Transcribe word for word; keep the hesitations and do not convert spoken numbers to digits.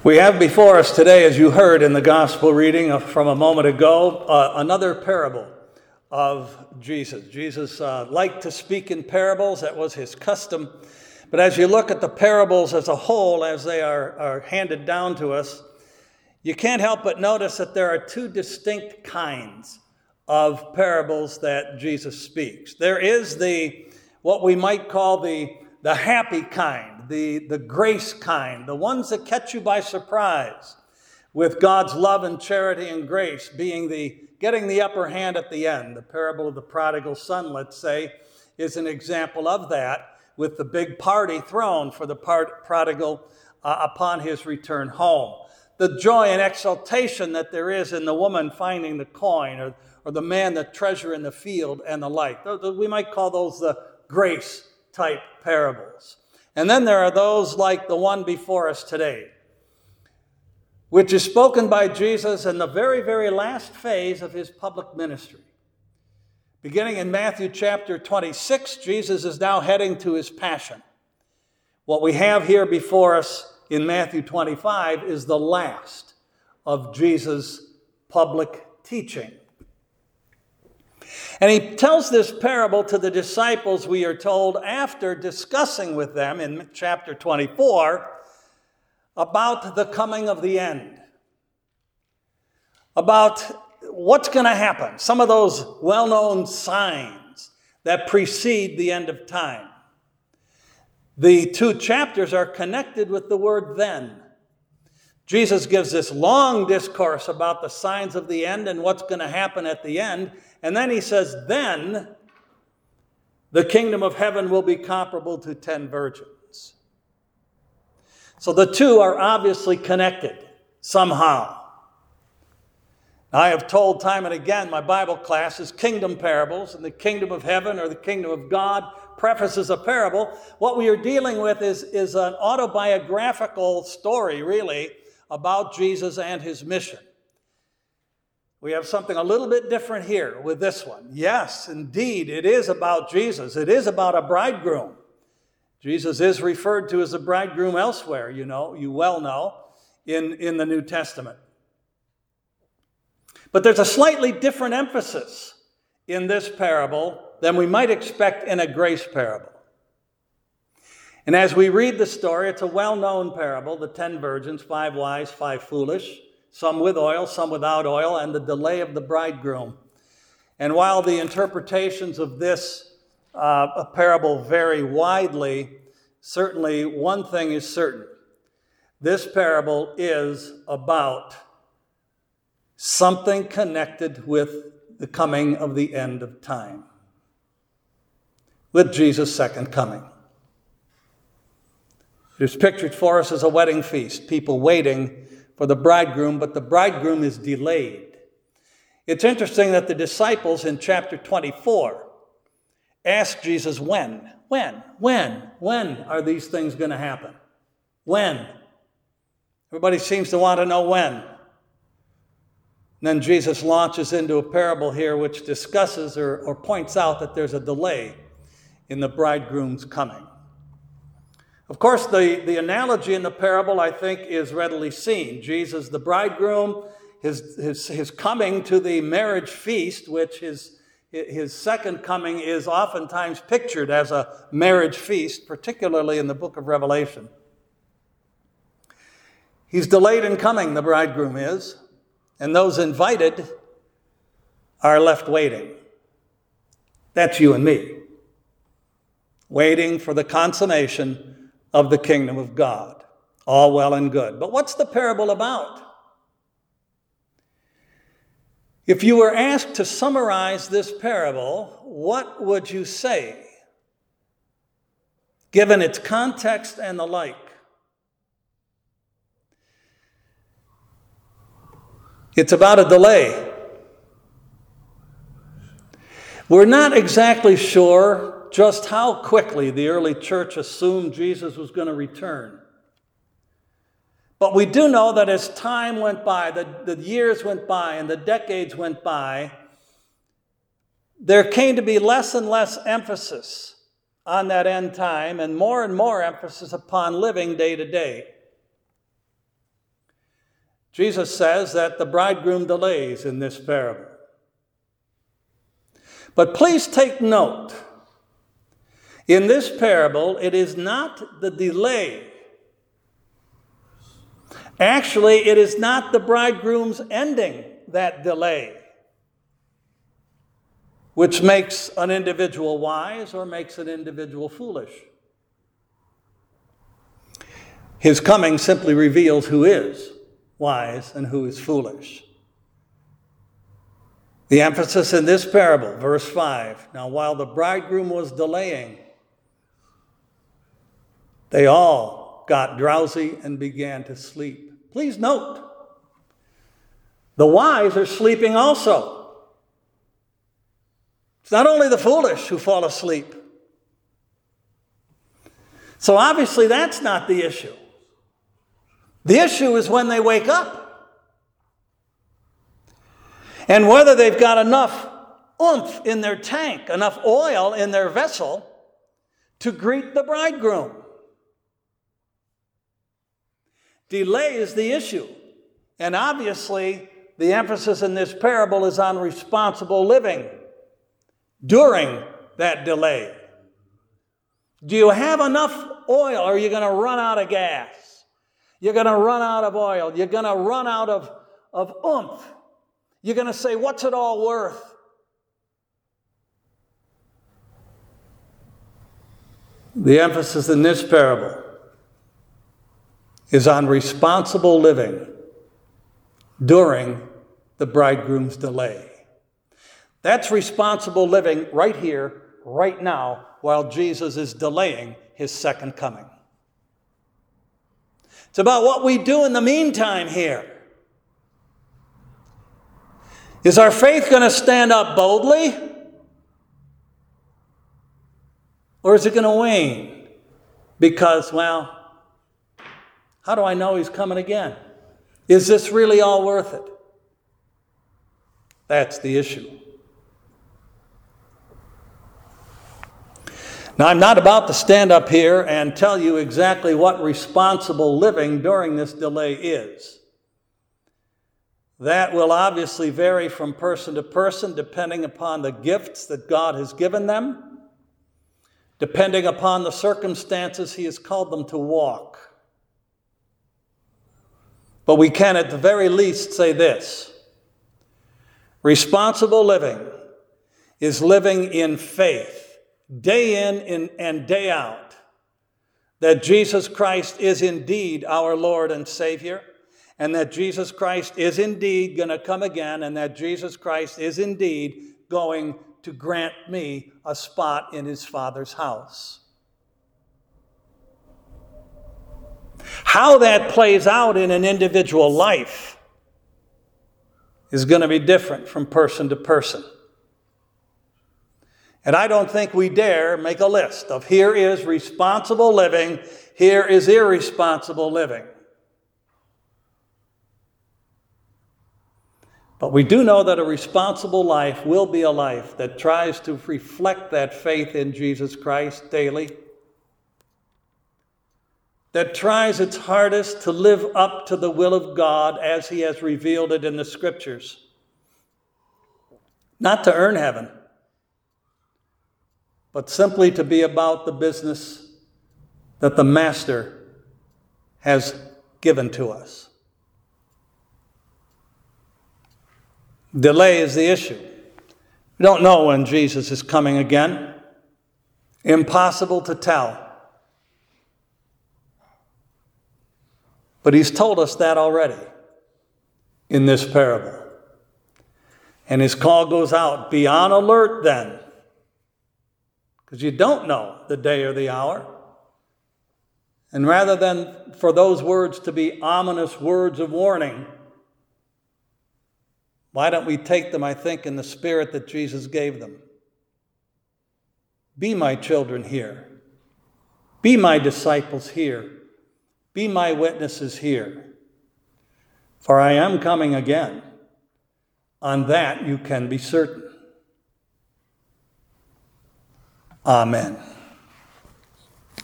We have before us today, as you heard in the gospel reading from a moment ago, uh, another parable of Jesus. Jesus uh, liked to speak in parables. That was his custom. But as you look at the parables as a whole, as they are, are handed down to us, you can't help but notice that there are two distinct kinds of parables that Jesus speaks. There is the, what we might call the, the happy kind. The, the grace kind, the ones that catch you by surprise, with God's love and charity and grace being the getting the upper hand at the end. The parable of the prodigal son, let's say, is an example of that, with the big party thrown for the part, prodigal uh, upon his return home. The joy and exultation that there is in the woman finding the coin, or, or the man the treasure in the field, and the like. We might call those the grace type parables. And then there are those like the one before us today, which is spoken by Jesus in the very, very last phase of his public ministry. Beginning in Matthew chapter twenty-six, Jesus is now heading to his passion. What we have here before us in Matthew twenty-five is the last of Jesus' public teaching. And he tells this parable to the disciples, we are told, after discussing with them in chapter twenty-four about the coming of the end, about what's going to happen, some of those well-known signs that precede the end of time. The two chapters are connected with the word then. Jesus gives this long discourse about the signs of the end and what's going to happen at the end. And then he says, then the kingdom of heaven will be comparable to ten virgins. So the two are obviously connected somehow. I have told time and again, my Bible class is kingdom parables, and the kingdom of heaven or the kingdom of God prefaces a parable. What we are dealing with is, is an autobiographical story, really, about Jesus and his mission. We have something a little bit different here with this one. Yes, indeed, it is about Jesus. It is about a bridegroom. Jesus is referred to as a bridegroom elsewhere, you know, you well know, in, in the New Testament. But there's a slightly different emphasis in this parable than we might expect in a grace parable. And as we read the story, it's a well-known parable, the ten virgins, five wise, five foolish, some with oil, some without oil, and the delay of the bridegroom. And while the interpretations of this uh, parable vary widely, certainly one thing is certain. This parable is about something connected with the coming of the end of time, with Jesus' second coming. It is pictured for us as a wedding feast, people waiting for the bridegroom, but the bridegroom is delayed. It's interesting that the disciples in chapter twenty-four ask Jesus, when? When? When? When are these things going to happen? When? Everybody seems to want to know when. And then Jesus launches into a parable here which discusses or, or points out that there's a delay in the bridegroom's coming. Of course, the, the analogy in the parable, I think, is readily seen. Jesus, the bridegroom, his, his, his coming to the marriage feast, which his, his second coming is oftentimes pictured as a marriage feast, particularly in the book of Revelation. He's delayed in coming, the bridegroom is, and those invited are left waiting. That's you and me, waiting for the consummation of the kingdom of God. All well and good. But what's the parable about? If you were asked to summarize this parable, what would you say, given its context and the like? It's about a delay. We're not exactly sure just how quickly the early church assumed Jesus was going to return. But we do know that as time went by, the, the years went by and the decades went by, there came to be less and less emphasis on that end time and more and more emphasis upon living day to day. Jesus says that the bridegroom delays in this parable. But please take note, in this parable, it is not the delay. Actually, it is not the bridegroom's ending that delay, which makes an individual wise or makes an individual foolish. His coming simply reveals who is wise and who is foolish. The emphasis in this parable, verse five, now while the bridegroom was delaying, they all got drowsy and began to sleep. Please note, the wise are sleeping also. It's not only the foolish who fall asleep. So obviously that's not the issue. The issue is when they wake up. And whether they've got enough oomph in their tank, enough oil in their vessel to greet the bridegroom. Delay is the issue. And obviously, the emphasis in this parable is on responsible living during that delay. Do you have enough oil, or are you going to run out of gas? You're going to run out of oil. You're going to run out of, of oomph. You're going to say, what's it all worth? The emphasis in this parable is on responsible living during the bridegroom's delay. That's responsible living right here, right now, while Jesus is delaying his second coming. It's about what we do in the meantime here. Is our faith going to stand up boldly? Or is it going to wane? Because, well, how do I know he's coming again? Is this really all worth it? That's the issue. Now, I'm not about to stand up here and tell you exactly what responsible living during this delay is. That will obviously vary from person to person, depending upon the gifts that God has given them, depending upon the circumstances he has called them to walk. But we can at the very least say this: responsible living is living in faith, day in and day out, that Jesus Christ is indeed our Lord and Savior, and that Jesus Christ is indeed going to come again, and that Jesus Christ is indeed going to grant me a spot in his Father's house. How that plays out in an individual life is going to be different from person to person. And I don't think we dare make a list of here is responsible living, here is irresponsible living. But we do know that a responsible life will be a life that tries to reflect that faith in Jesus Christ daily, that tries its hardest to live up to the will of God as he has revealed it in the Scriptures. Not to earn heaven, but simply to be about the business that the Master has given to us. Delay is the issue. We don't know when Jesus is coming again. Impossible to tell. But he's told us that already in this parable. And his call goes out, be on alert then, because you don't know the day or the hour. And rather than for those words to be ominous words of warning, why don't we take them, I think, in the spirit that Jesus gave them? Be my children here. Be my disciples here. Be my witnesses here. For I am coming again. On that you can be certain. Amen.